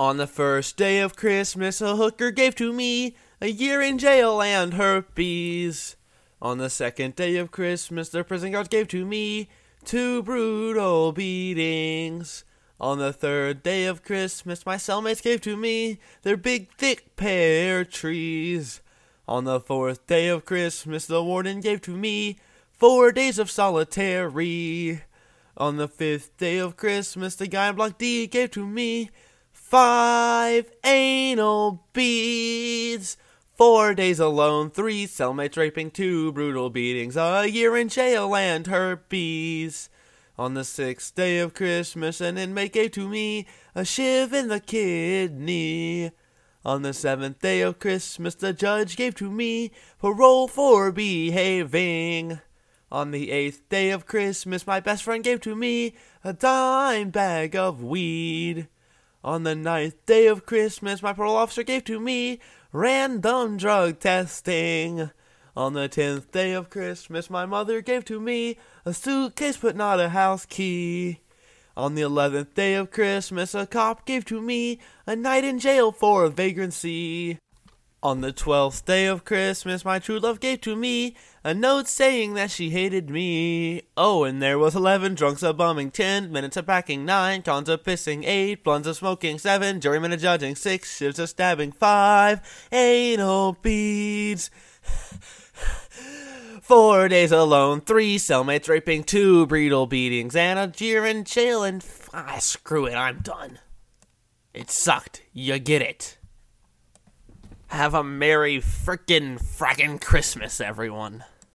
On the first day of Christmas, a hooker gave to me a year in jail and herpes. On the second day of Christmas, the prison guards gave to me 2 brutal beatings. On the third day of Christmas, my cellmates gave to me their big, thick pear trees. On the fourth day of Christmas, the warden gave to me 4 days of solitary. On the fifth day of Christmas, the guy in Block D gave to me 5 anal beads. 4 days alone, 3 cellmates raping, 2 brutal beatings, a year in jail and herpes. On the sixth day of Christmas, an inmate gave to me a shiv in the kidney. On the seventh day of Christmas, the judge gave to me parole for behaving. On the 8th day of Christmas, my best friend gave to me a dime bag of weed. On the 9th day of Christmas, my parole officer gave to me random drug testing. On the 10th day of Christmas, my mother gave to me a suitcase but not a house key. On the 11th day of Christmas, a cop gave to me a night in jail for vagrancy. On the 12th day of Christmas, my true love gave to me a note saying that she hated me. Oh, and there was 11 drunks of bumming, 10 minutes of packing, 9 cons of pissing, 8 blunts of smoking, 7 jurymen of judging, 6 shifts of stabbing, 5 anal beads. 4 days alone, 3 cellmates raping, 2 brutal beatings, and a year in jail, and screw it, I'm done. It sucked. You get it. Have a merry frickin' Christmas, everyone.